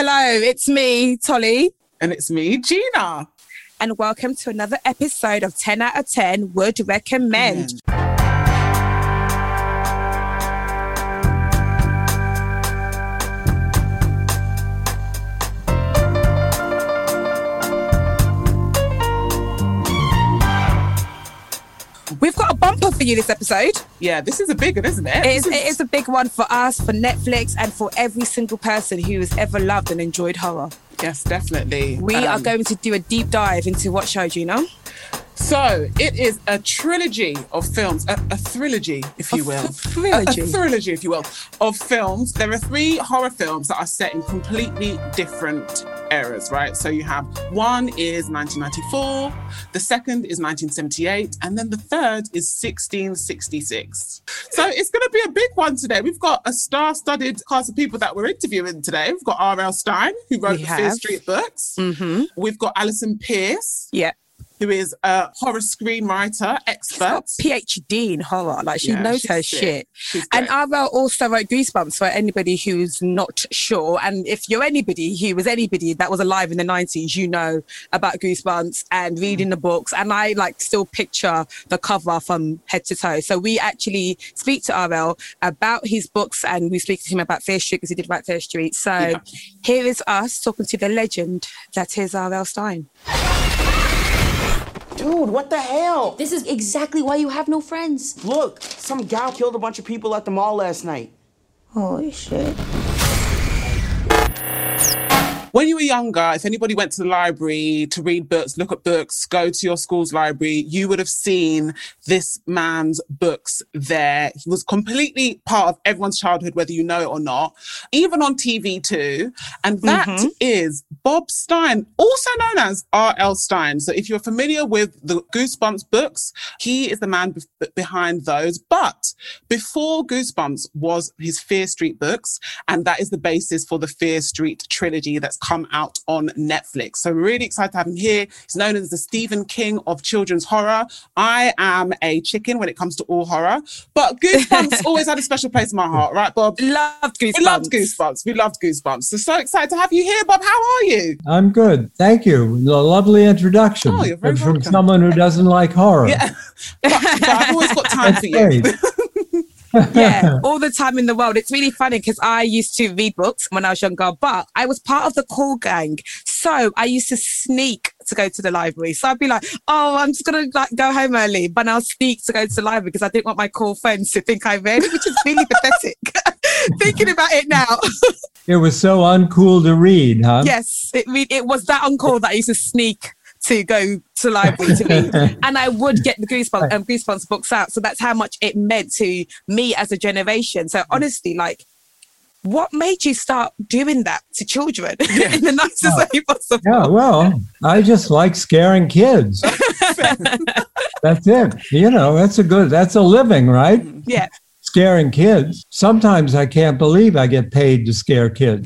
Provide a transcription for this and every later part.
Hello, it's me, Tolly. And it's me, Gina. And welcome to another episode of 10 out of 10 Would Recommend. We've got a bumper for you this episode. Yeah, this is a big one, isn't it? It is a big one for us, for Netflix, and for every single person who has ever loved and enjoyed horror. Yes, definitely. We are going to do a deep dive into what show, Gina? So, it is a trilogy of films, a trilogy, if you will. A trilogy, if you will, of films. There are 3 horror films that are set in completely different eras, right? So you have one is 1994, the second is 1978, and then the third is 1666. So it's going to be a big one today. We've got a star-studded cast of people that we're interviewing today. We've got R.L. Stine, who wrote the Fear Street books. Mm-hmm. We've got Alison Pierce. Yeah. Who is a horror screenwriter expert. PhD in horror. Like, she knows her shit. And R.L. also wrote Goosebumps for anybody who's not sure. And if you're anybody who was anybody that was alive in the 90s, you know about Goosebumps and reading the books. And I still picture the cover from head to toe. So we actually speak to R.L. about his books, and we speak to him about Fear Street because he did write Fear Street. So here is us talking to the legend that is R.L. Stine. Dude, what the hell? This is exactly why you have no friends. Look, some gal killed a bunch of people at the mall last night. Holy shit. When you were younger, if anybody went to the library to read books, look at books, go to your school's library, you would have seen this man's books there. He was completely part of everyone's childhood, whether you know it or not, even on TV too. And that is Bob Stine, also known as R.L. Stine. So if you're familiar with the Goosebumps books, he is the man behind those. But before Goosebumps was his Fear Street books, and that is the basis for the Fear Street trilogy that's come out on Netflix. So we're really excited to have him here. He's known as the Stephen King of children's horror. I am a chicken when it comes to all horror, but Goosebumps always had a special place in my heart, right, Bob? Loved Goosebumps. We loved Goosebumps. We loved Goosebumps. So excited to have you here, Bob. How are you? I'm good. Thank you. A lovely introduction. Oh, you're very welcome. From someone who doesn't like horror. Yeah, but I've always got time for you. Yeah, all the time in the world. It's really funny because I used to read books when I was younger, but I was part of the cool gang. So I used to sneak to go to the library. So I'd be like, oh, I'm just going to go home early, but I'll sneak to go to the library because I didn't want my cool friends to think I read, which is really pathetic. Thinking about it now. It was so uncool to read, huh? Yes, it was that uncool that I used to sneak to go to the library to read. And I would get the Goosebumps books out. So that's how much it meant to me as a generation. So honestly, what made you start doing that to children in the nicest way possible? Yeah, well, I just like scaring kids. That's it. That's a living, right? Yeah. Scaring kids. Sometimes I can't believe I get paid to scare kids.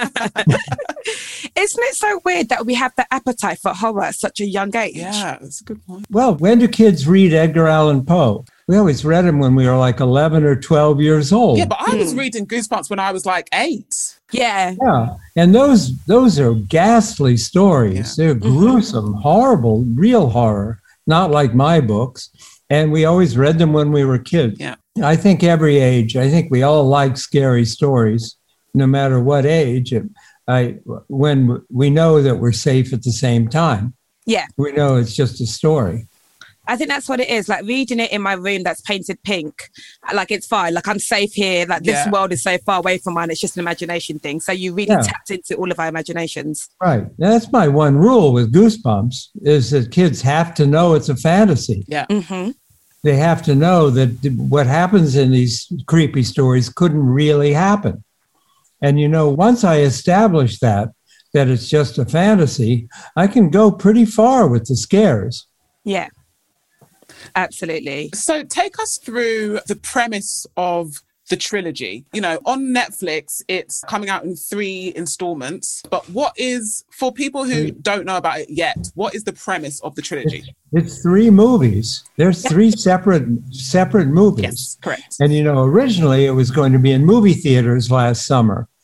Isn't it so weird that we have the appetite for horror at such a young age? Yeah, that's a good point. Well, when do kids read Edgar Allan Poe? We always read him when we were 11 or 12 years old. Yeah, but I was reading Goosebumps when I was 8. Yeah. Yeah, and those are ghastly stories. Yeah. They're gruesome, horrible, real horror, not like my books. And we always read them when we were kids. Yeah. I think every age, we all like scary stories, no matter what age. When we know that we're safe at the same time. Yeah. We know it's just a story. I think that's what it is. Reading it in my room that's painted pink, it's fine. I'm safe here. This world is so far away from mine. It's just an imagination thing. So you really tapped into all of our imaginations. Right. That's my one rule with Goosebumps is that kids have to know it's a fantasy. Yeah. Mm-hmm. They have to know that what happens in these creepy stories couldn't really happen. And, once I establish that it's just a fantasy, I can go pretty far with the scares. Yeah, absolutely. So take us through the premise of the trilogy. On Netflix, it's coming out in 3 installments. But what is, for people who don't know about it yet, what is the premise of the trilogy? It's 3 movies. There's 3 separate movies. Yes, correct. And, originally it was going to be in movie theaters last summer.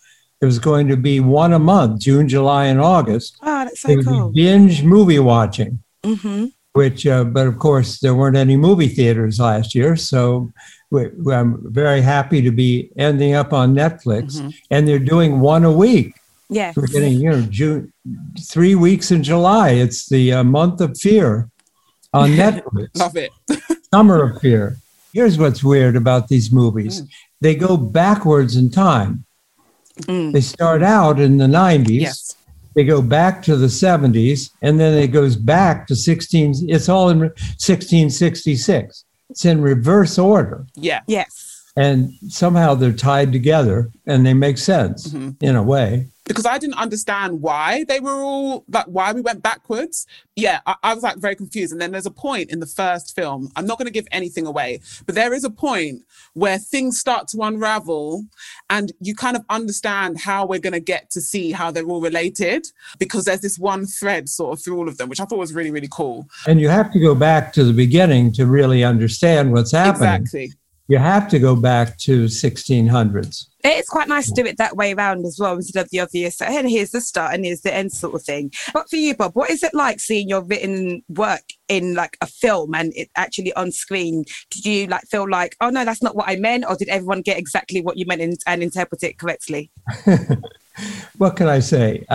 It was going to be one a month, June, July, and August. Oh, that's so It would cool. be binge movie watching, Mm-hmm. which, but of course, there weren't any movie theaters last year. So I'm very happy to be ending up on Netflix, and they're doing one a week. Yeah. We're getting, June, 3 weeks in July. It's the month of fear on Netflix. Love it. Summer of Fear. Here's what's weird about these movies. They go backwards in time. They start out in the 90s. Yes. They go back to the 70s, and then it goes back to it's all in 1666. It's in reverse order. Yeah. Yes. And somehow they're tied together and they make sense in a way. Because I didn't understand why they were all, like, why we went backwards. Yeah, I was like very confused. And then there's a point in the first film, I'm not going to give anything away, but there is a point where things start to unravel and you kind of understand how we're going to get to see how they're all related, because there's this one thread sort of through all of them, which I thought was really, really cool. And you have to go back to the beginning to really understand what's happening. Exactly. You have to go back to 1600s. It's quite nice to do it that way around as well, instead of the obvious, and here's the start and here's the end sort of thing. But for you, Bob, what is it like seeing your written work in like a film and it actually on screen? Did you like feel like, oh no, that's not what I meant? Or did everyone get exactly what you meant and interpret it correctly? What can I say?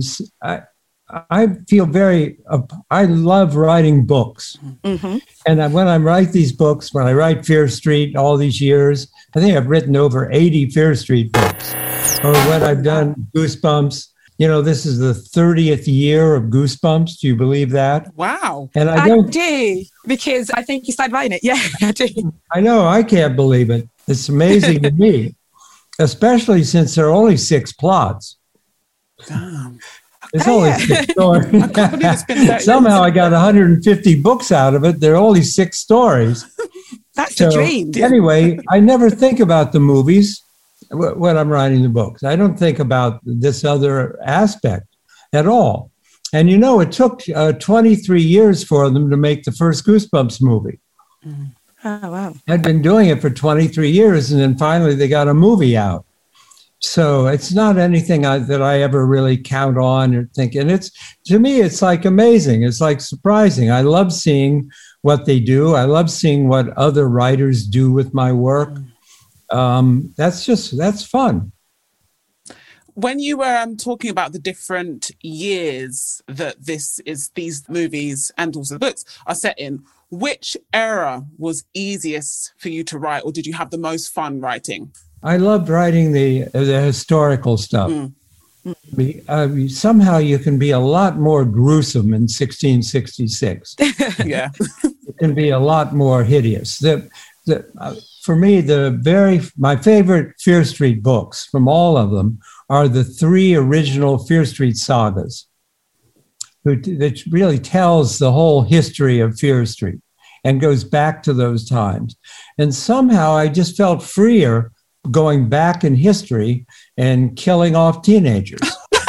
I feel I love writing books. Mm-hmm. And when I write these books, when I write Fear Street all these years, I think I've written over 80 Fear Street books. Or when I've done Goosebumps, this is the 30th year of Goosebumps. Do you believe that? Wow. And I do, because I think you started writing it. Yeah, I do. I know, I can't believe it. It's amazing to me, especially since there are only 6 plots. Damn. It's only 6 stories. I can't believe it's been 30 Somehow I got 150 books out of it. There are only 6 stories. That's the dream. Anyway, I never think about the movies when I'm writing the books. I don't think about this other aspect at all. And it took 23 years for them to make the first Goosebumps movie. Oh, wow. I'd been doing it for 23 years, and then finally they got a movie out. So it's not anything that I ever really count on or think. And to me, it's like amazing. It's like surprising. I love seeing what they do. I love seeing what other writers do with my work. That's fun. When you were talking about the different years that these movies and also the books are set in, which era was easiest for you to write, or did you have the most fun writing? I loved writing the historical stuff. Somehow you can be a lot more gruesome in 1666. Yeah. It can be a lot more hideous. For me, my favorite Fear Street books from all of them are the 3 original Fear Street sagas, that really tells the whole history of Fear Street and goes back to those times. And somehow I just felt freer going back in history and killing off teenagers.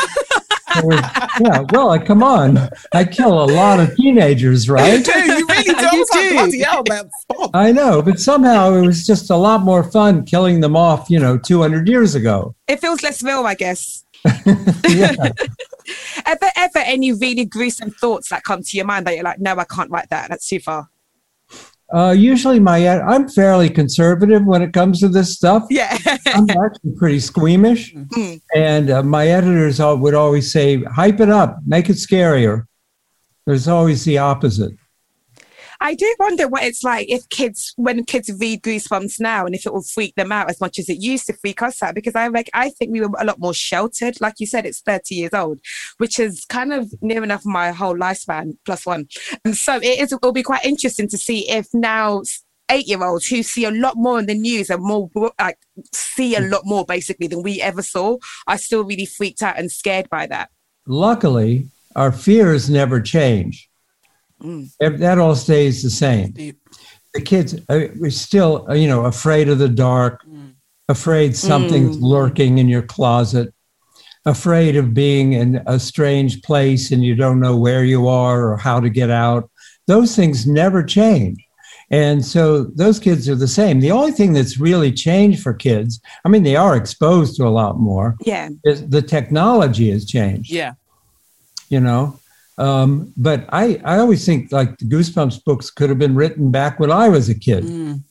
Come on. I kill a lot of teenagers, right? You do. You really do. I was like, bloody hell, man. Stop. I know, but somehow it was just a lot more fun killing them off, 200 years ago. It feels less real, I guess. Yeah. Ever any really gruesome thoughts that come to your mind that you're like, no, I can't write that. That's too far. Usually I'm fairly conservative when it comes to this stuff. Yeah. I'm actually pretty squeamish. And my editors would always say, hype it up, make it scarier. There's always the opposite. I do wonder what it's like when kids read Goosebumps now, and if it will freak them out as much as it used to freak us out, because I think we were a lot more sheltered. Like you said, it's 30 years old, which is kind of near enough my whole lifespan plus one. And so it'll be quite interesting to see if now 8-year-olds who see a lot more in the news and see a lot more basically than we ever saw are still really freaked out and scared by that. Luckily, our fears never change. That all stays the same. The kids we're still, afraid of the dark, afraid something's lurking in your closet, afraid of being in a strange place and you don't know where you are or how to get out. Those things never change. And so those kids are the same. The only thing that's really changed for kids, I mean, they are exposed to a lot more. Yeah. Is the technology has changed. Yeah. You know, but I always think like the Goosebumps books could have been written back when I was a kid,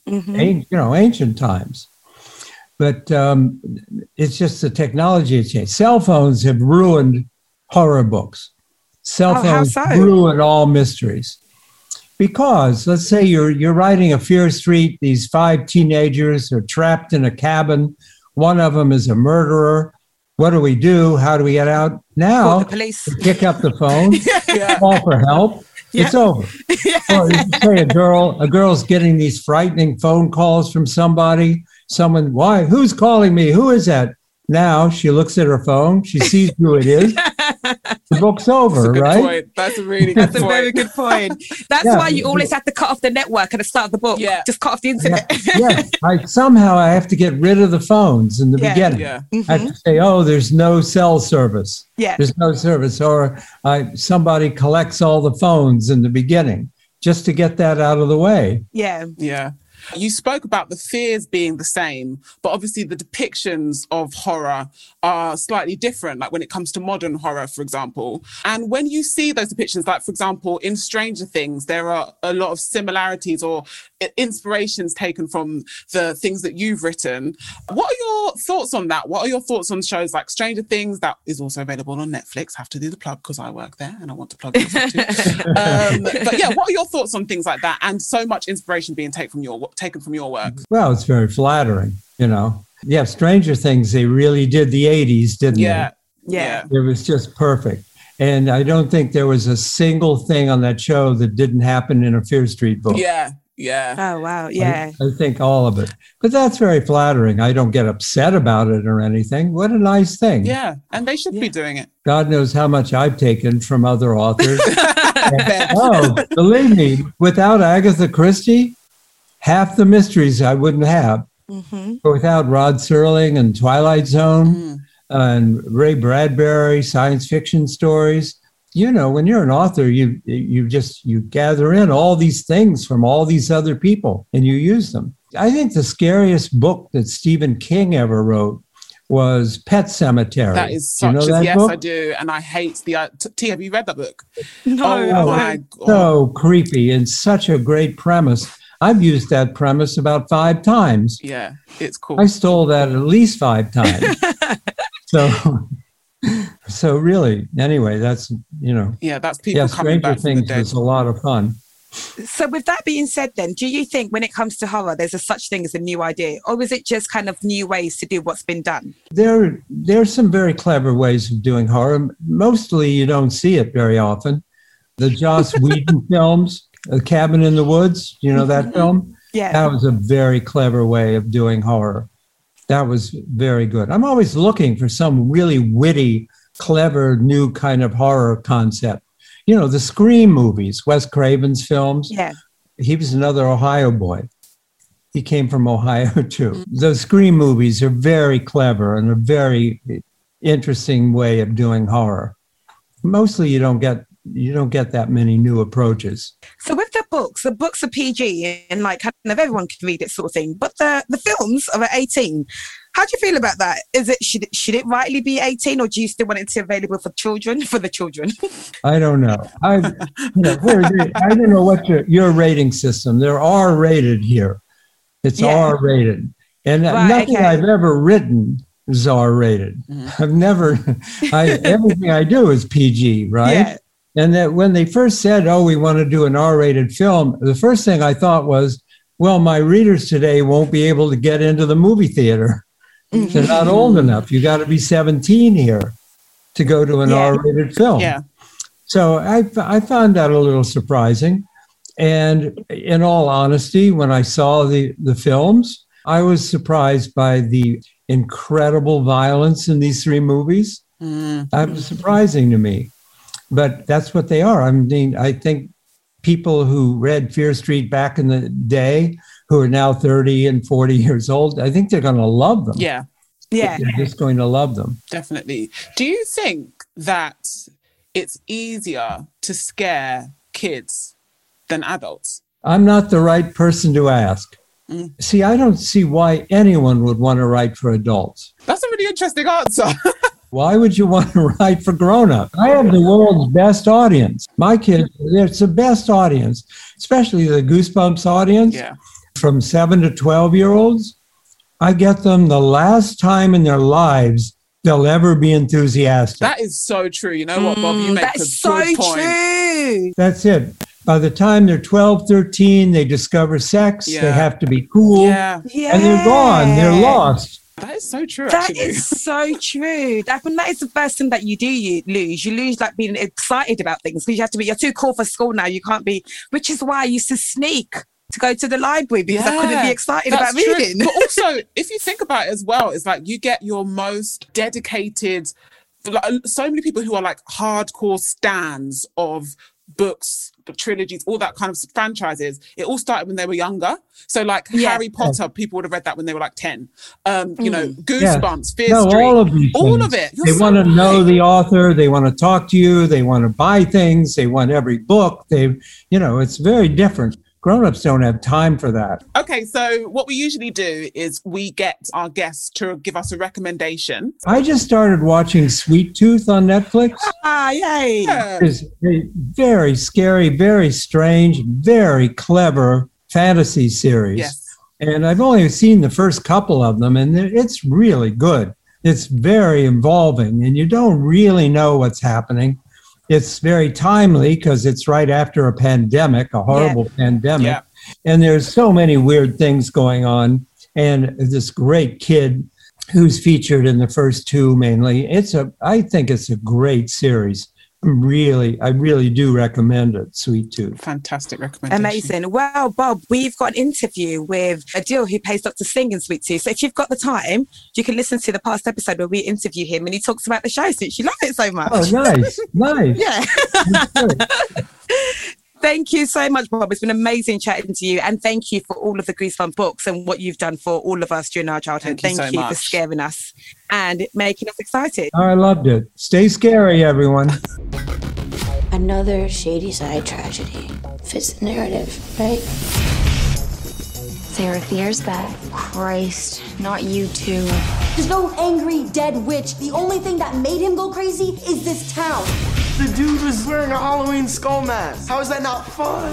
ancient times. But it's just the technology has changed. Cell phones have ruined horror books. Cell phones ruin all mysteries. Because let's say you're writing a Fear Street, these 5 teenagers are trapped in a cabin. One of them is a murderer. What do we do? How do we get out? Now, call the police. Pick up the phone, call for help. It's over. Or you say a girl's getting these frightening phone calls from somebody. Someone, why? Who's calling me? Who is that? Now she looks at her phone. She sees who it is. The book's over, right? Point. That's a really good point. That's a very good point. That's why you always have to cut off the network at the start of the book. Yeah. Just cut off the internet. Somehow I have to get rid of the phones in the beginning. Yeah. I have to say, there's no cell service. Yeah. There's no service. Or somebody collects all the phones in the beginning just to get that out of the way. Yeah. Yeah. You spoke about the fears being the same, but obviously the depictions of horror are slightly different, like when it comes to modern horror, for example. And when you see those depictions, like, for example, in Stranger Things, there are a lot of similarities or inspirations taken from the things that you've written. What are your thoughts on that? What are your thoughts on shows like Stranger Things, that is also available on Netflix? Have to do the plug because I work there and I want to plug it too. But yeah, what are your thoughts on things like that and so much inspiration being taken from your work? Well, it's very flattering, you know. Yeah, Stranger Things, they really did the 80s, didn't they? Yeah. It was just perfect. And I don't think there was a single thing on that show that didn't happen in a Fear Street book. Yeah. Oh, wow. Yeah. I think all of it. But that's very flattering. I don't get upset about it or anything. What a nice thing. Yeah. And they should be doing it. God knows how much I've taken from other authors. Believe me, without Agatha Christie, half the mysteries I wouldn't have. But without Rod Serling and Twilight Zone and Ray Bradbury, science fiction stories, you know, when you're an author, you gather in all these things from all these other people and you use them. I think the scariest book that Stephen King ever wrote was Pet Sematary. That is such book? I do. And I hate T, have you read that book? No. Oh my God. So creepy and such a great premise. I've used that premise about 5 times. Yeah, it's cool. I stole that at least 5 times. So really, anyway, that's, you know. Yeah, that's people coming back from the dead. Stranger Things was a lot of fun. So with that being said then, do you think when it comes to horror, there's a such thing as a new idea? Or is it just kind of new ways to do what's been done? There's some very clever ways of doing horror. Mostly you don't see it very often. The Joss Whedon films, A Cabin in the Woods, you know that film? Yeah. That was a very clever way of doing horror. That was very good. I'm always looking for some really witty, clever, new kind of horror concept. You know, the Scream movies, Wes Craven's films. Yeah. He was another Ohio boy. He came from Ohio too. Those Scream movies are very clever and a very interesting way of doing horror. Mostly you don't get that many new approaches. So with the books are PG and like kind of everyone can read it sort of thing, but the films are at 18. How do you feel about that? Is it should it rightly be 18 or do you still want it to be available for the children? I don't know. I don't know what your rating system. They're R-rated here. It's R-rated. And nothing I've ever written is R-rated. I've never, everything I do is PG, right? Yeah. And that when they first said, we want to do an R-rated film, the first thing I thought was, well, my readers today won't be able to get into the movie theater. They're not old enough. You got to be 17 here to go to an R-rated film. Yeah. So I found that a little surprising. And in all honesty, when I saw the films, I was surprised by the incredible violence in these 3 movies. That was surprising to me. But that's what they are. I mean, I think people who read Fear Street back in the day, who are now 30 and 40 years old, I think they're going to love them. Yeah. They're just going to love them. Definitely. Do you think that it's easier to scare kids than adults? I'm not the right person to ask. See, I don't see why anyone would want to write for adults. That's a really interesting answer. Why would you want to write for grown-ups? I have the world's best audience. My kids, it's the best audience, especially the Goosebumps audience. Yeah. From 7 to 12-year-olds. I get them the last time in their lives they'll ever be enthusiastic. That is so true. You know what, Bob? You make a good point. True. That's it. By the time they're 12, 13, they discover sex. Yeah. They have to be cool. Yeah. And they're gone. They're lost. That is so true, That actually. is so true. That is the first thing that you do. You lose like being excited about things because you have to be. You're too cool for school now. You can't be. Which is why I used to sneak to go to the library because I couldn't be excited about reading. But also, if you think about it as well, it's like you get your most dedicated. Like, so many people who are like hardcore stans of books, trilogies, all that kind of franchises. It all started when they were younger. So like Harry Potter, people would have read that when they were like 10. You know, Goosebumps, Fear Street, all of these all things. of it. They want to know the author. They want to talk to you. They want to buy things. They want every book. It's very different. Grown-ups don't have time for that. Okay, so what we usually do is we get our guests to give us a recommendation. I just started watching Sweet Tooth on Netflix. Yay. Yeah. It's a very scary, very strange, very clever fantasy series. Yes. And I've only seen the first couple of them, and it's really good. It's very involving, and you don't really know what's happening. It's very timely because it's right after a pandemic, a horrible pandemic. Yeah. And there's so many weird things going on. And this great kid who's featured in the first two mainly. I think it's a great series. I really do recommend it, Sweet Tooth. Fantastic recommendation. Amazing. Well, Bob, we've got an interview with Adil, who plays Dr. Singh in Sweet Tooth. So if you've got the time, you can listen to the past episode where we interview him and he talks about the show since you love it so much. Oh, nice. Yeah. Thank you so much, Bob. It's been amazing chatting to you. And thank you for all of the Goosebumps books and what you've done for all of us during our childhood. Thank you for scaring us and making us excited. I loved it. Stay scary, everyone. Another Shady Side tragedy. Fits the narrative, right? Sarah fears that. Christ, not you two. There's no angry, dead witch. The only thing that made him go crazy is this town. The dude was wearing a Halloween skull mask. How is that not fun?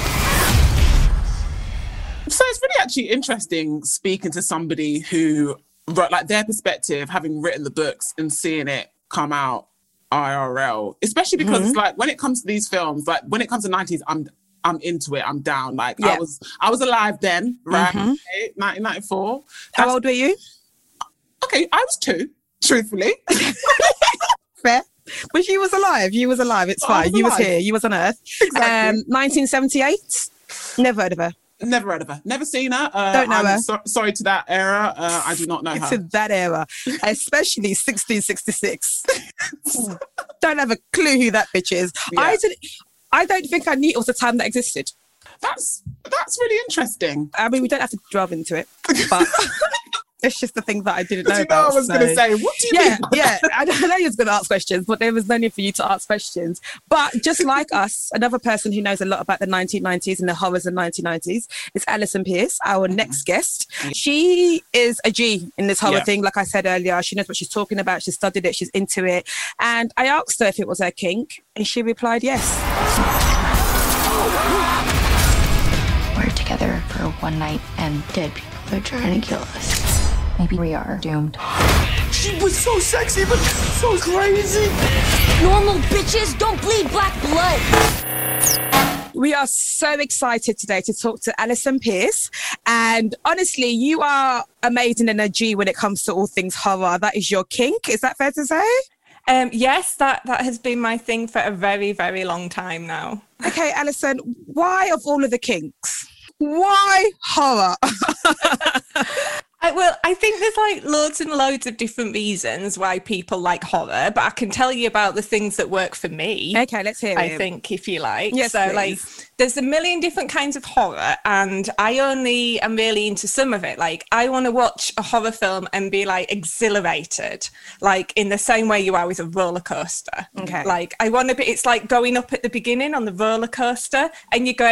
So it's really actually interesting speaking to somebody who wrote, like, their perspective, having written the books and seeing it come out IRL, especially because it's like when it comes to these films, like when it comes to 90s, I'm into it. I'm down. Like I was alive then, right? 1994. How old were you? Okay, I was 2, truthfully. Fair. But you was alive. You was alive. It's fine. You was here. You was on Earth. Exactly. 1978. Never heard of her. Never heard of her. Never seen her. Don't know her. Sorry to that era. I do not know her. To that era, especially 1666. Don't have a clue who that bitch is. Yeah. I don't think I knew it was a time that existed. That's really interesting. I mean, we don't have to delve into it, but it's just the thing that I didn't know about. I was going to say, what do you mean? Yeah. I know you was going to ask questions, but there was no need for you to ask questions. But just like us, another person who knows a lot about the 1990s and the horrors of the 1990s is Alison Pierce, our next guest. She is a G in this horror thing. Like I said earlier, she knows what she's talking about. She studied it. She's into it. And I asked her if it was her kink, and she replied yes. We're together for one night and Dead people are trying to kill us. maybe we are doomed. She was so sexy, but so crazy. Normal bitches don't bleed black blood. We are so excited today to talk to Alison Pierce. And honestly, you are amazing and a G when it comes to all things horror. That is your kink. Is that fair to say? Yes, that has been my thing for a very, very long time now. Okay, Alison, why of all of the kinks? Why horror? I think there's like loads and loads of different reasons why people like horror, but I can tell you about the things that work for me. Okay, let's hear it. I think, if you like. Yes, so, please. like, there's a million different kinds of horror, and I only am really into some of it. Like, I want to watch a horror film and be like exhilarated, like in the same way you are with a roller coaster. Okay. Like, I want to be. It's like going up at the beginning on the roller coaster, and you're going,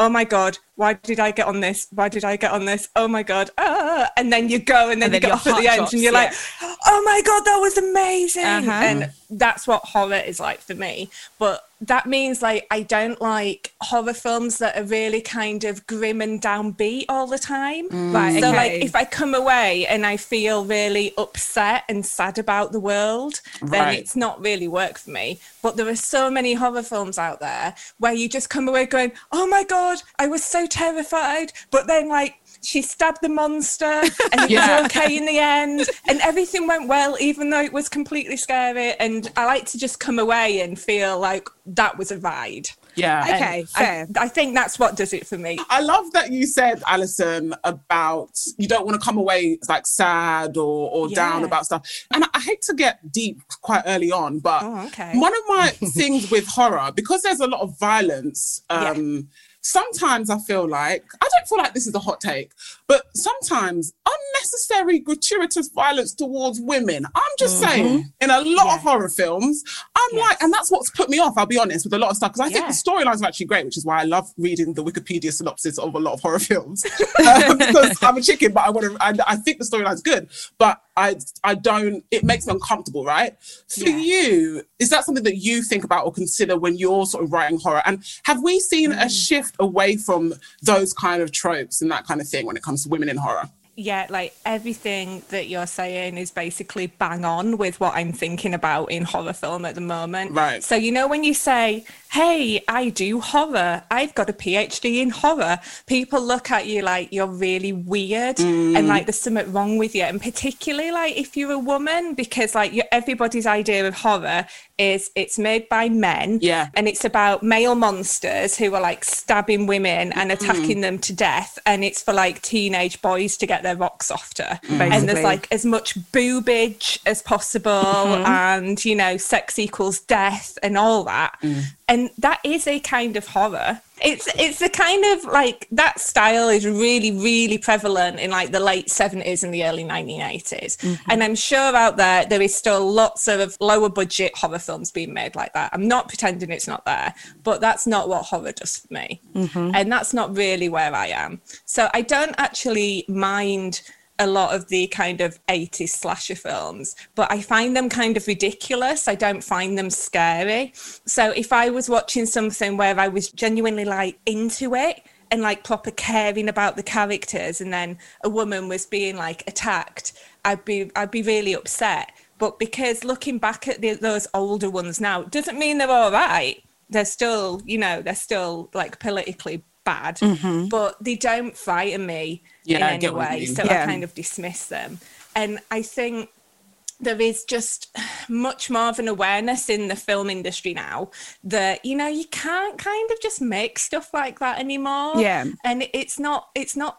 oh my God, why did I get on this? Why did I get on this? Oh my God. And then you go and then you get off at the end and you're like, oh my God, that was amazing. And that's what horror is like for me. But that means like I don't like horror films that are really kind of grim and downbeat all the time. Right. So like if I come away and I feel really upset and sad about the world, then it's not really work for me. But there are so many horror films out there where you just come away going, oh my God, I was so terrified. But then like she stabbed the monster and it was okay in the end and everything went well, even though it was completely scary. And I like to just come away and feel like that was a ride. Yeah. Okay, fair. I think that's what does it for me. I love that you said, Alison, about you don't want to come away like sad or down about stuff. And I hate to get deep quite early on, but one of my things with horror, because there's a lot of violence, sometimes I feel like, I don't feel like this is a hot take, but sometimes unnecessary gratuitous violence towards women. I'm just saying, in a lot of horror films, I'm like, and that's what's put me off, I'll be honest, with a lot of stuff, because I think the storylines are actually great, which is why I love reading the Wikipedia synopsis of a lot of horror films. Because I'm a chicken, but I think the storyline's good, but I don't, it makes me uncomfortable, right? For you, is that something that you think about or consider when you're sort of writing horror? And have we seen a shift away from those kind of tropes and that kind of thing when it comes to women in horror? Yeah, like everything that you're saying is basically bang on with what I'm thinking about in horror film at the moment. Right. So, you know, when you say, hey, I do horror, I've got a PhD in horror, people look at you like you're really weird and like there's something wrong with you. And particularly like if you're a woman, because like everybody's idea of horror is it's made by men and it's about male monsters who are like stabbing women and attacking them to death, and it's for like teenage boys to get their rocks softer. And there's like as much boobage as possible and, you know, sex equals death and all that. And that is a kind of horror. It's a kind of like that style is really, really prevalent in like the late 70s and the early 1980s. And I'm sure out there is still lots of lower budget horror films being made like that. I'm not pretending it's not there, but that's not what horror does for me. And that's not really where I am. So I don't actually mind a lot of the kind of 80s slasher films, but I find them kind of ridiculous. I don't find them scary. So if I was watching something where I was genuinely like into it and like proper caring about the characters, and then a woman was being like attacked, I'd be really upset. But because looking back at those older ones now, doesn't mean they're all right. They're still, you know, they're still like politically bad, but they don't frighten me in any way. So I kind of dismiss them. And I think there is just much more of an awareness in the film industry now that, you know, you can't kind of just make stuff like that anymore. And it's not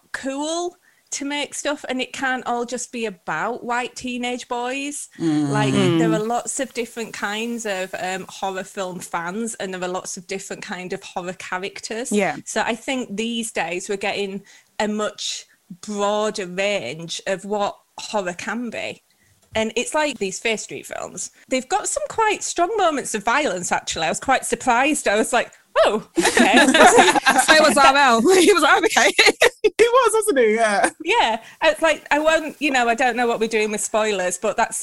cool to make stuff, and it can't all just be about white teenage boys. Like there are lots of different kinds of horror film fans, and there are lots of different kind of horror characters. So I think these days we're getting a much broader range of what horror can be. And it's like these Fear Street films, they've got some quite strong moments of violence, actually. I was quite surprised. I was like, oh, okay. So was RL. He was like, okay. He was, wasn't he? Yeah. Yeah. It's like, I won't, you know, I don't know what we're doing with spoilers, but that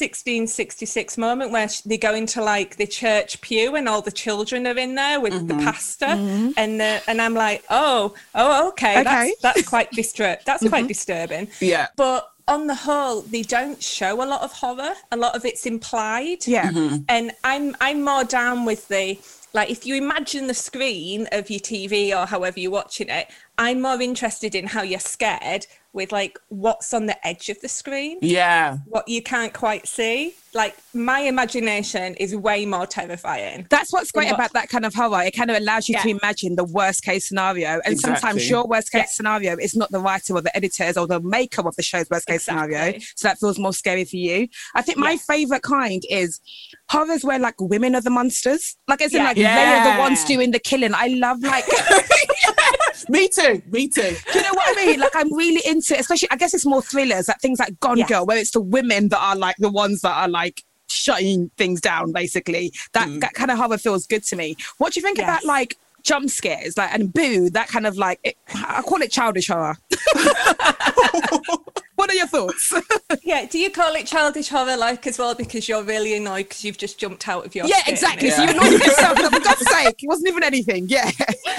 1666 moment where they go into like the church pew and all the children are in there with the pastor, and I'm like, oh, okay. That's quite quite disturbing. Yeah. But on the whole, they don't show a lot of horror. A lot of it's implied. And I'm more down with the, like, if you imagine the screen of your TV or however you're watching it, I'm more interested in how you're scared with like what's on the edge of the screen. What you can't quite see. Like my imagination is way more terrifying. That's what's great about that kind of horror. It kind of allows you to imagine the worst case scenario. And sometimes your worst case scenario is not the writer or the editors or the maker of the show's worst case scenario. So that feels more scary for you. I think my favourite kind is horrors where like women are the monsters. Like as in like they are the ones doing the killing. I love like... Me too. Do you know what I mean? Like I'm really into it, especially I guess it's more thrillers, like things like Gone Girl, where it's the women that are like the ones that are like shutting things down, basically. That kind of horror feels good to me. What do you think about like jump scares, like, and boo, that kind of like, I call it childish horror. What are your thoughts? Yeah, do you call it childish horror like as well because you're really annoyed because you've just jumped out of your Yeah, skin? exactly. So you annoyed yourself, for God's sake, it wasn't even anything. Yeah.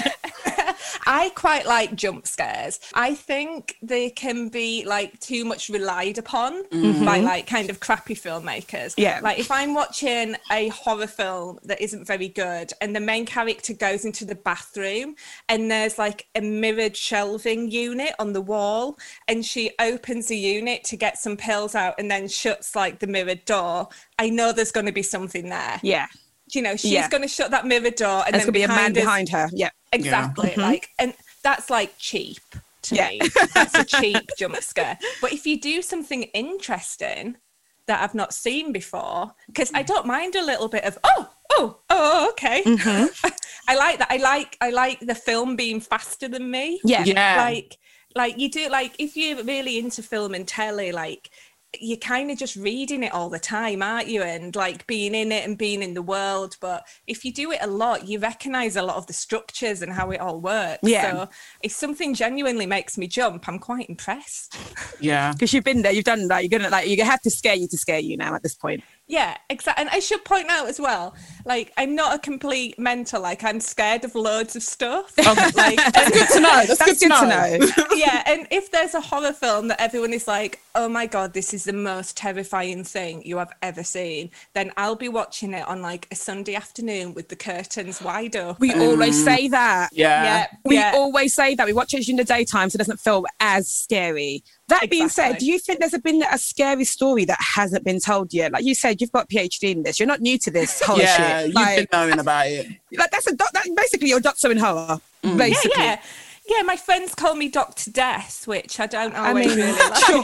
I quite like jump scares. I think they can be like too much relied upon by like kind of crappy filmmakers. Yeah. Like if I'm watching a horror film that isn't very good and the main character goes into the bathroom and there's like a mirrored shelving unit on the wall and she opens the unit to get some pills out and then shuts like the mirrored door, I know there's going to be something there. Yeah. You know, she's going to shut that mirrored door and there's then going to be a man behind her. Yeah. Exactly. Yeah. Like, and that's like cheap to me. That's a cheap jump scare. But if you do something interesting that I've not seen before, because I don't mind a little bit of, okay. I like that. I like the film being faster than me. Yeah. Like you do, like if you're really into film and telly, like you're kind of just reading it all the time, aren't you? And like being in it and being in the world. But if you do it a lot, you recognize a lot of the structures and how it all works. Yeah. So if something genuinely makes me jump, I'm quite impressed. Yeah. Because you've been there, you've done that. You're gonna have to scare you now at this point. Yeah, exactly. And I should point out as well, like, I'm not a complete mental. Like, I'm scared of loads of stuff. Like, that's good to know. That's good to know. Yeah, and if there's a horror film that everyone is like, oh my God, this is the most terrifying thing you have ever seen, then I'll be watching it on like a Sunday afternoon with the curtains wide open. We always say that. Yeah. We always say that. We watch it in the daytime so it doesn't feel as scary. That being said, do you think there's been a scary story that hasn't been told yet? Like you said, you've got a PhD in this. You're not new to this horror shit. Yeah, you've been knowing about it. Like that's basically your doctor in horror. Basically. Yeah, my friends call me Dr. Death, which I don't always really like. Sure.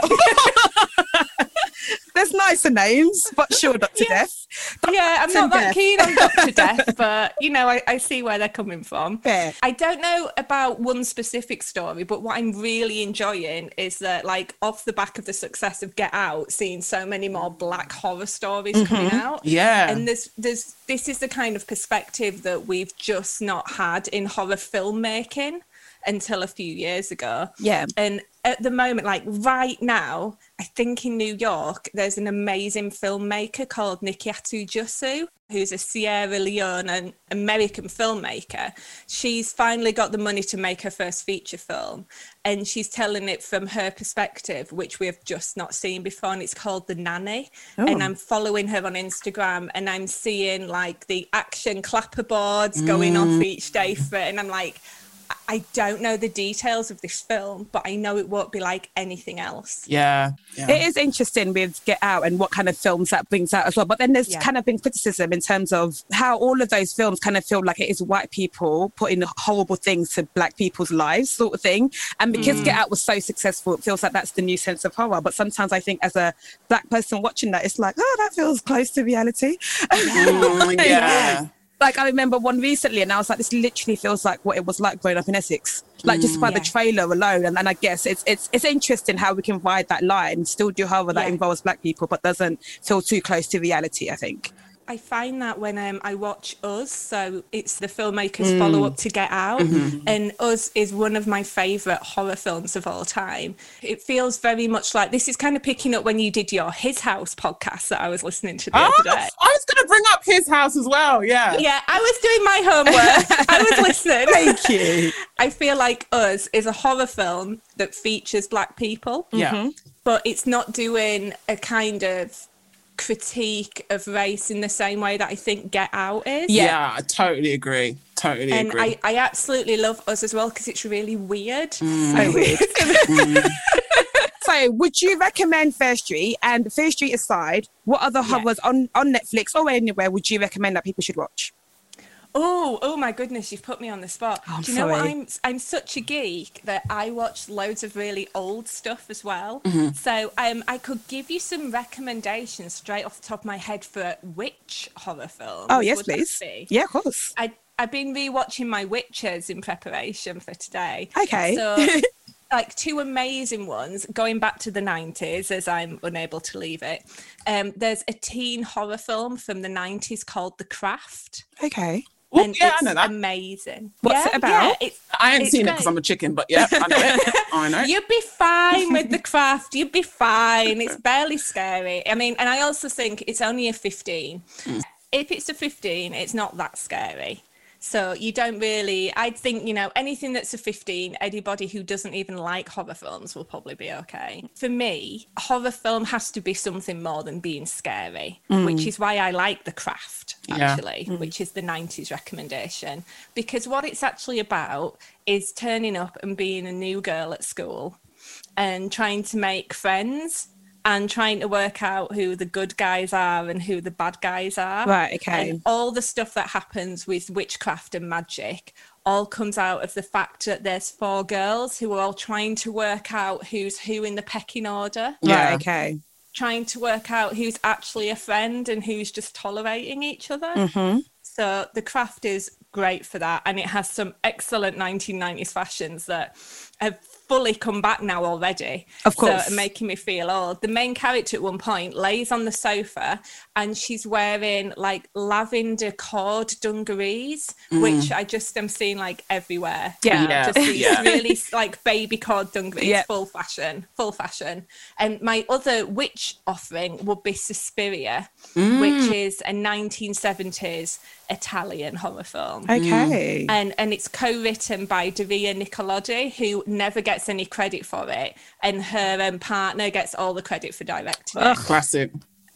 There's nicer names, but sure, Dr. Death. I'm not that keen on Dr. Death, but, you know, I see where they're coming from. Fair. I don't know about one specific story, but what I'm really enjoying is that, like, off the back of the success of Get Out, seeing so many more black horror stories coming out. Yeah. And this is the kind of perspective that we've just not had in horror filmmaking until a few years ago. Yeah. And at the moment, like right now, I think in New York, there's an amazing filmmaker called Nikiatu Jusu, who's a Sierra Leone American filmmaker. She's finally got the money to make her first feature film, and she's telling it from her perspective, which we have just not seen before, and it's called The Nanny. And I'm following her on Instagram, and I'm seeing like the action clapperboards going off each day for it, and I'm like, I don't know the details of this film, but I know it won't be like anything else. Yeah. It is interesting with Get Out and what kind of films that brings out as well. But then there's kind of been criticism in terms of how all of those films kind of feel like it is white people putting horrible things to black people's lives sort of thing. And because Get Out was so successful, it feels like that's the new sense of horror. But sometimes I think as a black person watching that, it's like, oh, that feels close to reality. Yeah. Like, I remember one recently and I was like, this literally feels like what it was like growing up in Essex. Like, just by the trailer alone. And I guess it's interesting how we can ride that line, still do horror that involves black people, but doesn't feel too close to reality, I think. I find that when I watch Us, so it's the filmmaker's follow-up to Get Out, and Us is one of my favourite horror films of all time. It feels very much like, this is kind of picking up when you did your His House podcast that I was listening to the other day. I was going to bring up His House as well, yeah. Yeah, I was doing my homework. I was listening. Thank you. I feel like Us is a horror film that features black people. Yeah. But it's not doing a kind of critique of race in the same way that I think Get Out is. Yeah, I totally agree. And I absolutely love Us as well because it's really weird. So weird. So would you recommend Fear Street? And Fear Street aside, what other horrors on Netflix or anywhere would you recommend that people should watch? Oh my goodness, you've put me on the spot. Do you know what? I'm such a geek that I watch loads of really old stuff as well. So I could give you some recommendations straight off the top of my head for witch horror films. Oh, yes, please. Yeah, of course. I've been rewatching my Witches in preparation for today. Okay. So like two amazing ones going back to the 90s, as I'm unable to leave it. There's a teen horror film from the 90s called The Craft. Okay. Ooh, and yeah, it's I know that. amazing. What's it about? I ain't seen it because I'm a chicken, but yeah, I know it. I know. You'd be fine with The Craft. You'd be fine. It's barely scary. I mean, and I also think it's only a 15. If it's a 15, it's not that scary. So you don't really, I'd think, you know, anything that's a 15, anybody who doesn't even like horror films will probably be okay. For me, a horror film has to be something more than being scary, which is why I like The Craft, actually, which is the 90s recommendation. Because what it's actually about is turning up and being a new girl at school and trying to make friends and trying to work out who the good guys are and who the bad guys are. Right, okay. And all the stuff that happens with witchcraft and magic all comes out of the fact that there's 4 girls who are all trying to work out who's who in the pecking order. Right, okay. Trying to work out who's actually a friend and who's just tolerating each other. So The Craft is great for that. And it has some excellent 1990s fashions that have fully come back now already. Of course. So making me feel old. The main character at one point lays on the sofa and she's wearing like lavender cord dungarees, which I just am seeing like everywhere. Yeah. Just these really like baby cord dungarees, full fashion. And my other witch offering would be Suspiria, which is a 1970s Italian horror film. Okay. And it's co-written by Daria Nicolodi, who never gets any credit for it, and her partner gets all the credit for directing it. Classic,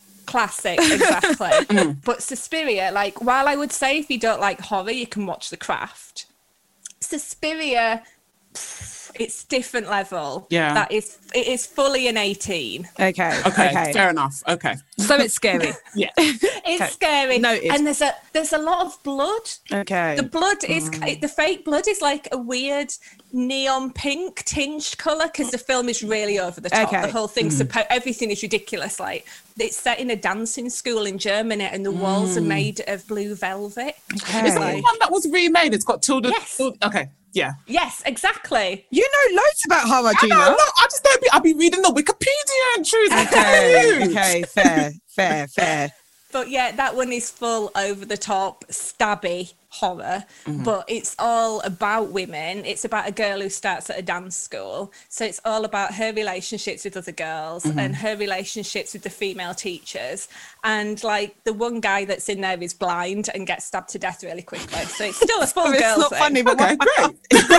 exactly. But Suspiria, like, while I would say if you don't like horror, you can watch The Craft, Suspiria, it's different level. Yeah. It is fully an 18. Okay. Fair enough. Okay. So it's scary. It's scary. Noted. And there's a lot of blood. Okay. The blood is the fake blood is like a weird neon pink tinged colour because the film is really over the top. Okay. The whole thing's everything is ridiculous. Like it's set in a dancing school in Germany and the walls are made of blue velvet. Okay. Is that the one that was remade? It's got Tilda. Yes. Okay. Yeah. Yes, exactly. You know loads about horror, Gina. I just don't I'll be reading the Wikipedia entries. Okay, fair. But yeah, that one is full over the top, stabby horror, but it's all about women. It's about a girl who starts at a dance school. So it's all about her relationships with other girls and her relationships with the female teachers. And like the one guy that's in there is blind and gets stabbed to death really quickly. So it's still a full girl It's not thing. funny, but Okay, great.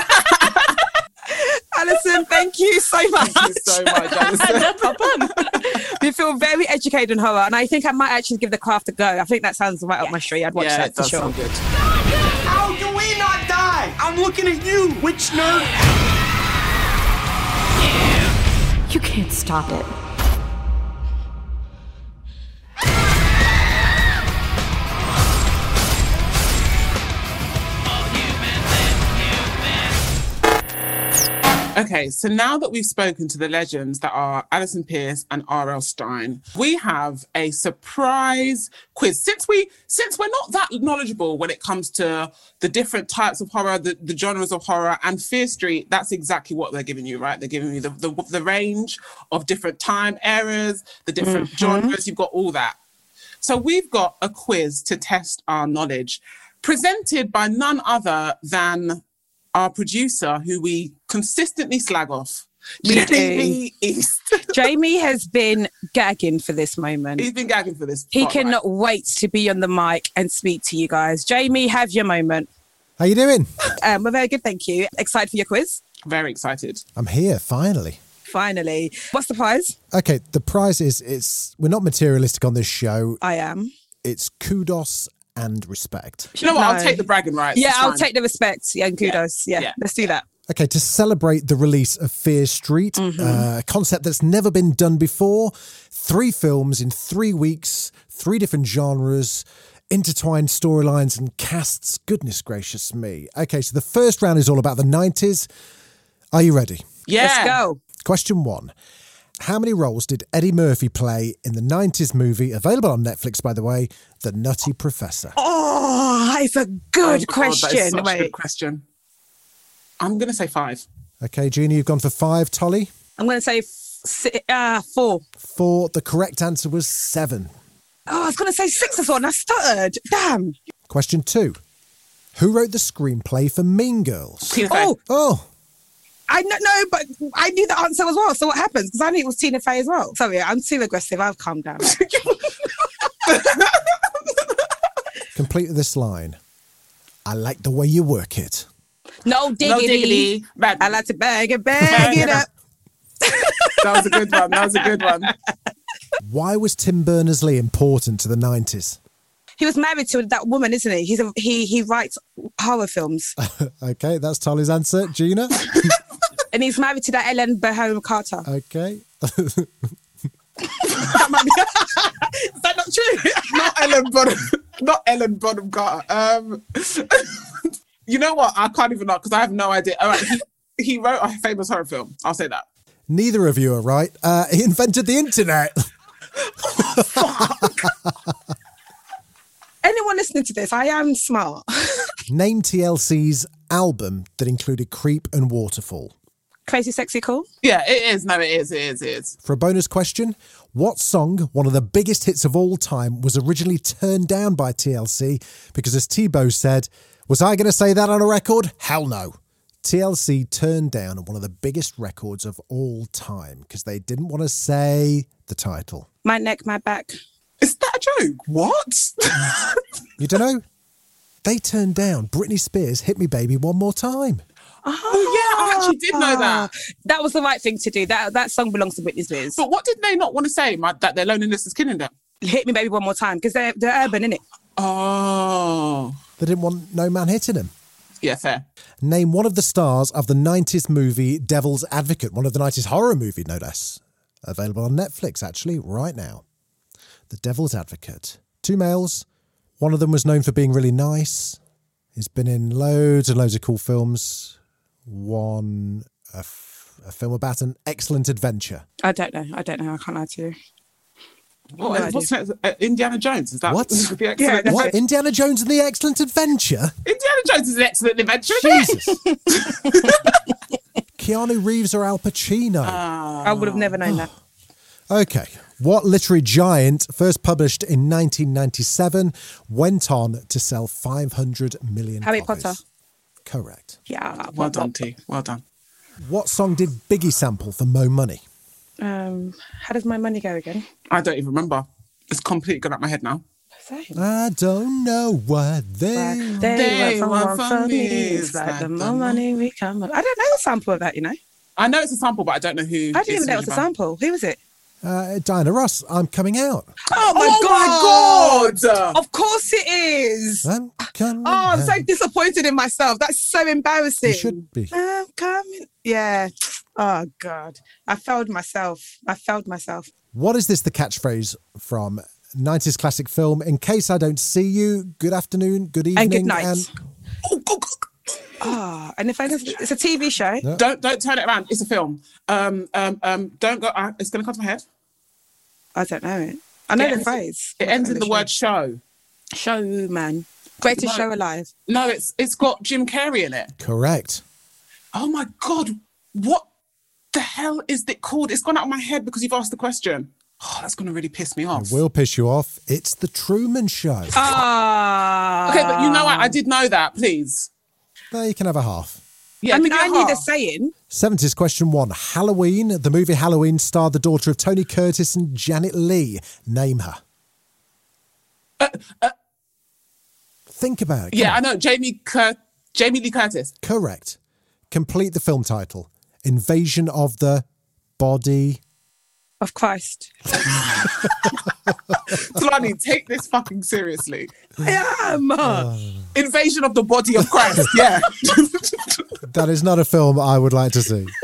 Alison, thank you so much. Thank you so much, Alison. No problem. We feel very educated on horror, and I think I might actually give The Craft a go. I think that sounds right up my street. I'd watch Yeah, that it for does sure. sound good. How do we not die? I'm looking at you, witch nerd. You can't stop it. Okay, so now that we've spoken to the legends that are Alison Pierce and R.L. Stine, we have a surprise quiz. Since we're not that knowledgeable when it comes to the different types of horror, the genres of horror, and Fear Street, that's exactly what they're giving you, right? They're giving you the range of different time eras, the different genres. You've got all that. So we've got a quiz to test our knowledge, presented by none other than our producer, who we consistently slag off, Jamie East. Jamie has been gagging for this moment. He's been gagging for this. He cannot wait to be on the mic and speak to you guys. Jamie, have your moment. How you doing? We're very good, thank you. Excited for your quiz? Very excited. I'm here, finally. Finally. What's the prize? Okay, the prize is we're not materialistic on this show. I am. It's kudos and respect. You know what? I'll take the bragging rights. Yeah, It's I'll fine. take the respect and kudos. Yeah, let's do that. Okay, to celebrate the release of Fear Street, a concept that's never been done before, 3 films in 3 weeks, 3 different genres, intertwined storylines and casts. Goodness gracious me. Okay, so the first round is all about the 90s. Are you ready? Yeah. Let's go. Question 1. How many roles did Eddie Murphy play in the 90s movie, available on Netflix, by the way, The Nutty Professor? Oh, it's a good question. God, that is such a Wait, good question. I'm going to say 5. Okay, Gina, you've gone for 5. Tolly? I'm going to say 4. 4. The correct answer was 7. Oh, I was going to say 6 as well, and I stuttered. Damn. Question 2. Who wrote the screenplay for Mean Girls? Tina Fey. Oh. I know, but I knew the answer as well. So what happens? Because I knew it was Tina Fey as well. Sorry, I'm too aggressive. I've calmed down. Complete this line. I like the way you work it. No diggity. I like to bag it up. That was a good one. Why was Tim Berners-Lee important to the 90s? He was married to that woman, isn't he? He writes horror films. Okay, that's Tolly's answer. Gina? And he's married to that Ellen Bonham Carter. Okay. Is that not true? Not Ellen Bonham Carter. You know what? I can't even know because I have no idea. All right, he wrote a famous horror film. I'll say that. Neither of you are right. He invented the internet. Anyone listening to this, I am smart. Name TLC's album that included Creep and Waterfall. Crazy, Sexy, Cool? Yeah, it is. No, it is. For a bonus question, what song, one of the biggest hits of all time, was originally turned down by TLC? Because as Tebow said, was I going to say that on a record? Hell no. TLC turned down one of the biggest records of all time because they didn't want to say the title. My Neck, My Back. Is that a joke? What? You don't know? They turned down Britney Spears' Hit Me Baby One More Time. Oh, yeah, I actually did know that. That was the right thing to do. That song belongs to Britney Spears. But what did they not want to say? That their loneliness is killing them? Hit Me Baby One More Time, because they're urban, innit? Oh. They didn't want no man hitting him. Yeah, fair. Name one of the stars of the 90s movie Devil's Advocate, one of the 90s horror movie, no less. Available on Netflix, actually, right now. The Devil's Advocate. 2 males. One of them was known for being really nice. He's been in loads and loads of cool films. One, a film about an excellent adventure. I don't know. I can't lie to you. What's next? Indiana Jones? Is that what? The excellent what? Indiana Jones and the Excellent Adventure? Indiana Jones is an excellent adventure, Jesus. Keanu Reeves or Al Pacino? I would have never known that. Okay. What literary giant, first published in 1997, went on to sell 500 million Harry copies? Potter. Correct. Yeah. Well done, T. Well done. What song did Biggie sample for Mo Money? How does My Money go again? I don't even remember. It's completely gone out my head now. I don't know what they want from me. It's like the more money we come. I don't know the sample of that, you know. I know it's a sample, but I don't know who. I didn't even know it was a sample. Who was it? Diana Ross, I'm Coming Out. Oh my God! Of course it is. I'm so disappointed in myself. That's so embarrassing. You should be. I'm coming. Yeah. Oh God. I failed myself. What is this the catchphrase from 90s classic film? In case I don't see you, good afternoon, good evening. And good night. And if it's a TV show. No. Don't turn it around. It's a film. Don't go. It's going to come to my head. I don't know it. I know the phrase. It ends in the word show. Showman. Greatest show alive. No, it's got Jim Carrey in it. Correct. Oh my God. What the hell is it called? It's gone out of my head because you've asked the question. Oh, that's going to really piss me off. It will piss you off. It's The Truman Show. Okay, but you know what? I did know that, please. Well, you can have a half. Yeah, I mean, I knew the saying. 70s question 1. Halloween. The movie Halloween starred the daughter of Tony Curtis and Janet Leigh. Name her. Think about it. Yeah, I know. Jamie Lee Curtis. Correct. Complete the film title. Invasion of the Body of Christ. Talani, take this fucking seriously. I am. Invasion of the Body of Christ. Yeah. That is not a film I would like to see.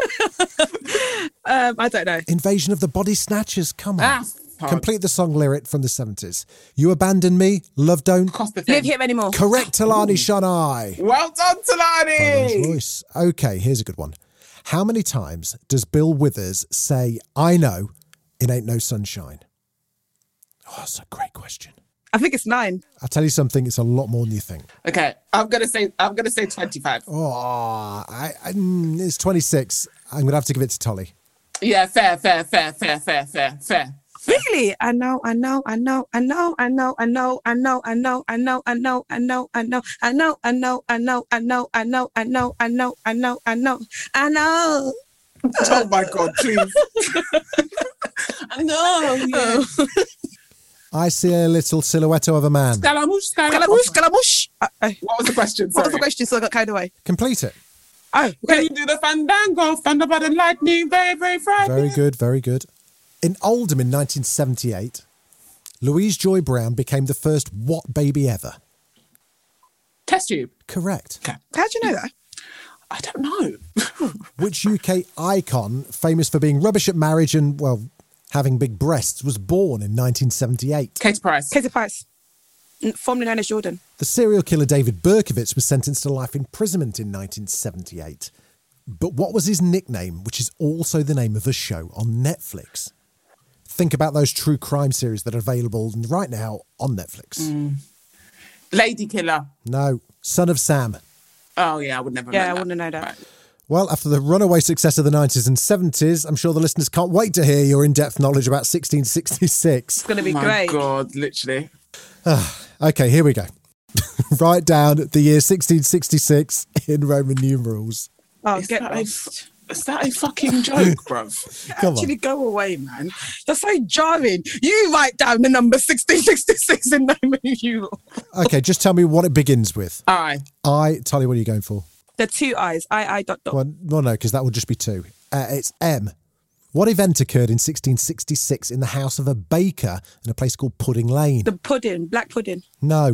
I don't know. Invasion of the Body Snatchers. Come on. Complete the song lyric from the 70s. You abandon me, love don't live here anymore. Correct, Talani Shonai. Well done, Talani. Okay, here's a good one. How many times does Bill Withers say, I know, in Ain't No Sunshine? Oh, that's a great question. I think it's 9. I'll tell you something, it's a lot more than you think. Okay, I'm gonna say 25. Oh, it's 26. I'm gonna have to give it to Tolly. Yeah, fair. Really? I know. Oh my God, please. I know. Yeah. I see a little silhouette of a man. Scaramouche. Scaramouche. What was the question? What was the question? So I got carried away. Complete it. Oh, Can you do the fandango? Thunder by the lightning. Very, very frightening. Very good, very good. In Oldham in 1978, Louise Joy Brown became the first what baby ever? Test tube. Correct. Okay. How'd you know that? I don't know. Which UK icon, famous for being rubbish at marriage and, well, having big breasts, was born in 1978? Katie Price. Katie Price. Formerly known as Jordan. The serial killer David Berkowitz was sentenced to life imprisonment in 1978. But what was his nickname, which is also the name of a show on Netflix? Think about those true crime series that are available right now on Netflix. Lady Killer. No, Son of Sam. Oh, yeah, I would never know that. I wouldn't know that. Right. Well, after the runaway success of the 90s and 70s, I'm sure the listeners can't wait to hear your in-depth knowledge about 1666. It's going to be My great. God, literally. Okay, here we go. Write down the year 1666 in Roman numerals. Oh, Is get that lost. Is that a fucking joke, bruv? Come on. Actually, go away, man. You're so jarring. You write down the number 1666 in Roman numerals. Okay, just tell me what it begins with. Aye. Tally, what are you going for? The two I's. I. Dot. Well, no, because that would just be two. It's M. What event occurred in 1666 in the house of a baker in a place called Pudding Lane? The pudding. Black pudding. No.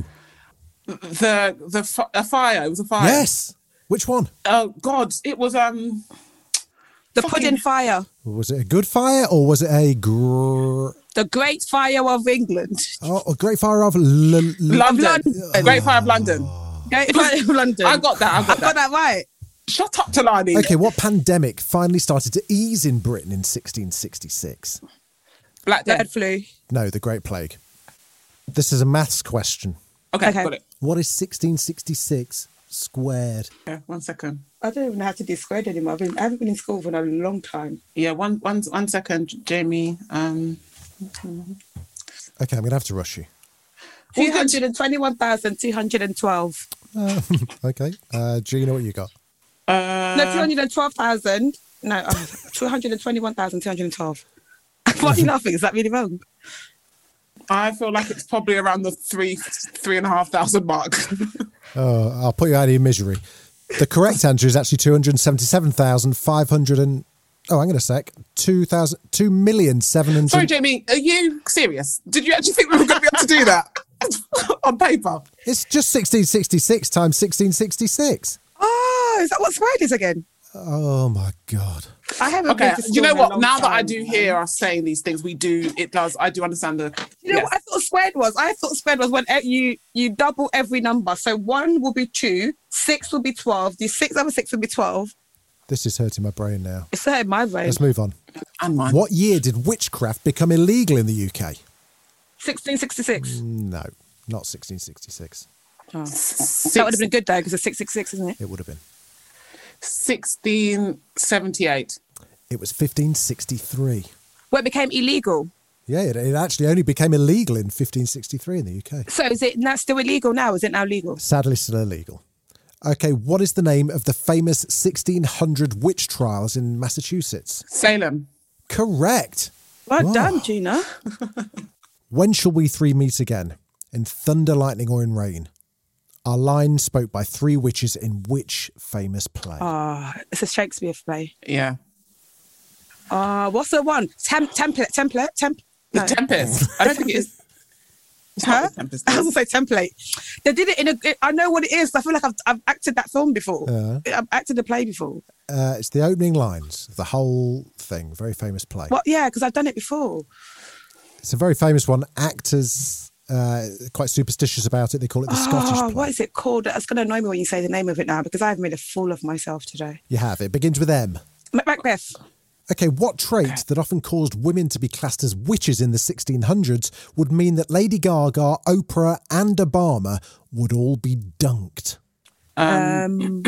A fire. It was a fire. Yes. Which one? Oh, God. It was, The pudding fire. Was it a good fire or was it a The Great Fire of England. a Great Fire of London. London. Great Fire of London. Great Fire of London. I got that. I got that right. Shut up, Talani. Okay, what pandemic finally started to ease in Britain in 1666? Black Death. Bird flu. No, the Great Plague. This is a maths question. Okay, Okay. got it. What is 1666 squared? Yeah, 1 second. I don't even know how to do squared anymore. I haven't been in school for a long time. Yeah, one second, Jamie. Okay, I'm going to have to rush you. 221,212. Okay. Gina, what you got? No, 212,000. No, 221,212. Why are you laughing? Is that really wrong? I feel like it's probably around the 3,500 mark. Oh, I'll put you out of your misery. The correct answer is actually 277,500 and... Oh, hang on a sec. 2,700... Sorry, Jamie, are you serious? Did you actually think we were going to be able to do that on paper? It's just 1666 times 1666. Oh, is that what squared is again? Oh, my God. I haven't Okay, been to school you know in a what? long Now that I time. do hear us saying these things, I do understand the... You know what I thought squared was? I thought squared was when you double every number. So 1 will be 2, 6 will be 12, the 6 over 6 will be 12. This is hurting my brain now. It's hurting my brain. Let's move on. And mine. What year did witchcraft become illegal in the UK? 1666. No, not 1666. Oh. That would have been good though, because it's 666, isn't it? It would have been. 1678. It was 1563. Where it became illegal. Yeah, it actually only became illegal in 1563 in the UK. So is it now still illegal now? Is it now legal? Sadly, still illegal. Okay, what is the name of the famous 1600 witch trials in Massachusetts? Salem. Correct. Well done, Gina. When shall we three meet again? In thunder, lightning, or in rain? Our line spoke by three witches in which famous play? It's a Shakespeare play. Yeah. What's the one? Template. The Tempest. I don't think it is. It's not The Tempest. I was going to say template. They did it I know what it is. I feel like I've acted that film before. I've acted the play before. It's the opening lines of the whole thing. Very famous play. What? Yeah, because I've done it before. It's a very famous one. Actors quite superstitious about it. They call it the Scottish play. What is it called? It's going to annoy me when you say the name of it now because I've made a fool of myself today. You have. It begins with M. Macbeth. Okay, what trait that often caused women to be classed as witches in the 1600s would mean that Lady Gaga, Oprah and Obama would all be dunked? I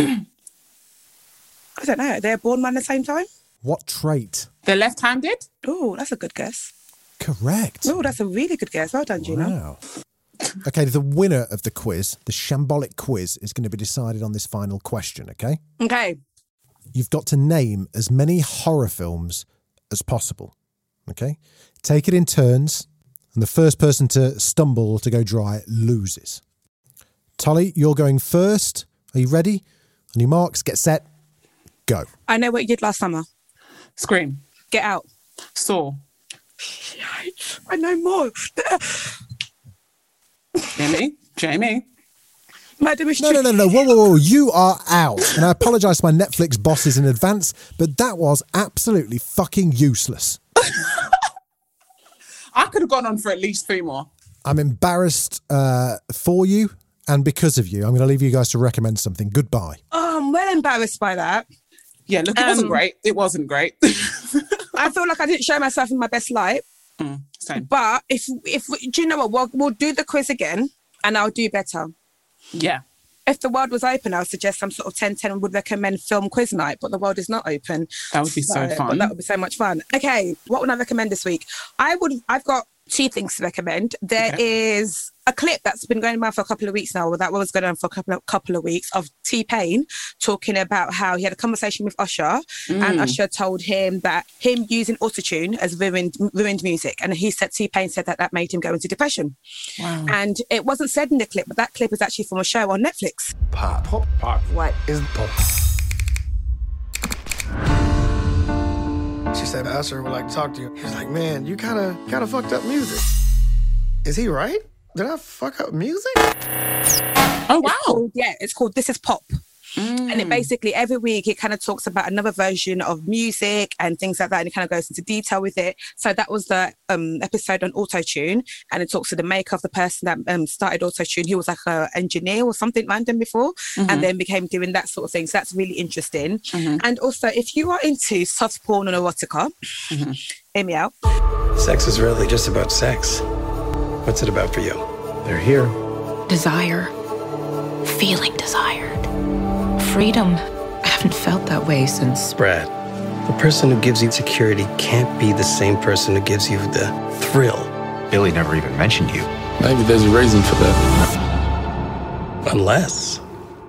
don't know. They're born around the same time? What trait? They're left-handed? Oh, that's a good guess. Correct. Oh, that's a really good guess. Well done, Gina. Wow. Okay, the winner of the quiz, the Shambolic quiz, is going to be decided on this final question, okay? Okay. You've got to name as many horror films as possible, okay? Take it in turns, and the first person to stumble or to go dry loses. Tolly, you're going first. Are you ready? On your marks, get set, go. I know what you did last summer. Scream. Get Out. Saw. I know more. Jamie. Madam is No. Whoa. You are out. And I apologise to my Netflix bosses in advance, but that was absolutely fucking useless. I could have gone on for at least 3 more. I'm embarrassed for you and because of you. I'm going to leave you guys to recommend something. Goodbye. Oh, I'm well embarrassed by that. Yeah, look, it wasn't great. It wasn't great. I feel like I didn't show myself in my best light. Same. But if do you know what? We'll do the quiz again and I'll do better. Yeah. If the world was open, I would suggest some sort of 10-10 and would recommend film quiz night, but the world is not open. That would be so fun. But that would be so much fun. Okay, what would I recommend this week? I've got 2 things to recommend. There is a clip that's been going around for a couple of weeks now, or that was going on for a couple of weeks, of T-Pain talking about how he had a conversation with Usher, and Usher told him that him using autotune has ruined music, and T-Pain said that made him go into depression. Wow. And it wasn't said in the clip, but that clip is actually from a show on Netflix. Pop. What is pop? She said Usher would like to talk to you. He was like, man, you kind of fucked up music. Is he right? Did I fuck up music? Oh, wow. It's called This Is Pop. And it basically, every week, it kind of talks about another version of music and things like that. And it kind of goes into detail with it. So that was the episode on autotune. And it talks to the maker of the person that started autotune. He was like an engineer or something random before, and then became doing that sort of thing. So that's really interesting. And also, if you are into soft porn and erotica, hear me out. Sex is really just about sex. What's it about for you? They're here. Desire. Feeling desired. Freedom. I haven't felt that way since... Brad, the person who gives you security can't be the same person who gives you the thrill. Billy never even mentioned you. Maybe there's a reason for that. Unless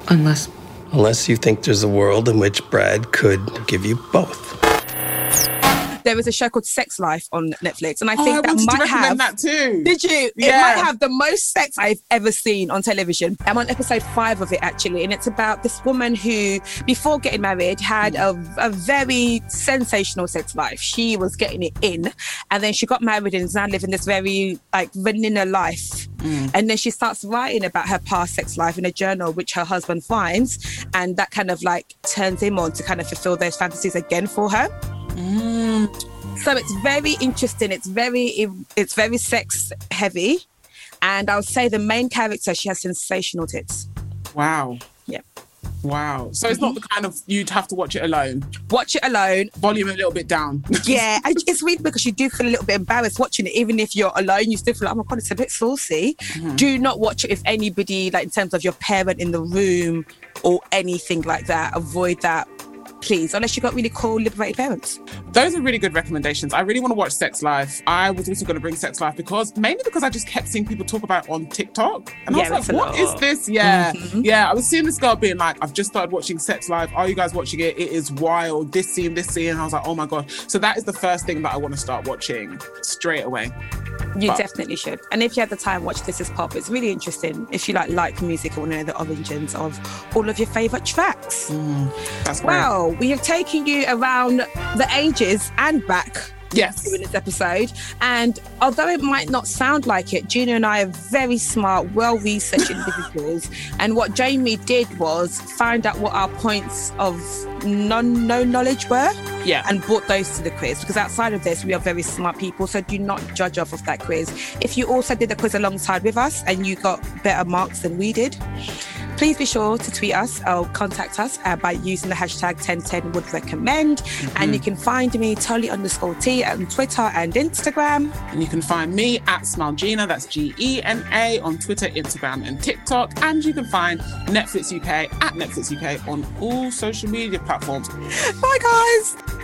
you think there's a world in which Brad could give you both. There was a show called Sex Life on Netflix, and I think that might have that too. Did you? Yeah. It might have the most sex I've ever seen on television. I'm on episode 5 of it actually, and it's about this woman who, before getting married, had a very sensational sex life. She was getting it in, and then she got married and is now living this very like vanilla life. And then she starts writing about her past sex life in a journal, which her husband finds, and that kind of like turns him on to kind of fulfill those fantasies again for her. So it's very interesting. It's very sex heavy, and I would say the main character, she has sensational tits. Wow. Yeah. Wow. So it's not the kind of, you'd have to watch it alone. Watch it alone. Volume a little bit down. Yeah. It's weird because you do feel a little bit embarrassed watching it. Even if you're alone, you still feel like, oh my God, it's a bit saucy. Do not watch it if anybody, like in terms of your parent in the room or anything like that. Avoid that. Please, unless you've got really cool, liberated parents. Those are really good recommendations. I really want to watch Sex Life. I was also going to bring Sex Life mainly because I just kept seeing people talk about it on TikTok. And I was like, what is this? Yeah. Yeah, I was seeing this girl being like, I've just started watching Sex Life. Are you guys watching it? It is wild. This scene. And I was like, oh my God. So that is the first thing that I want to start watching straight away. You definitely should. And if you have the time, watch This Is Pop. It's really interesting. If you like music and want to know the origins of all of your favourite tracks. That's great. Well, we have taken you around the ages and back. Yes. Doing this episode. And although it might not sound like it, Gina and I are very smart, well-researched individuals. And what Jamie did was find out what our points of no knowledge were. Yeah. And brought those to the quiz. Because outside of this, we are very smart people. So do not judge off of that quiz. If you also did the quiz alongside with us and you got better marks than we did, please be sure to tweet us or contact us by using the hashtag 1010would-recommend. And you can find me, Tolly_T, on Twitter and Instagram. And you can find me at SmileGina, that's GENA, on Twitter, Instagram and TikTok. And you can find Netflix UK at Netflix UK on all social media platforms. Bye, guys.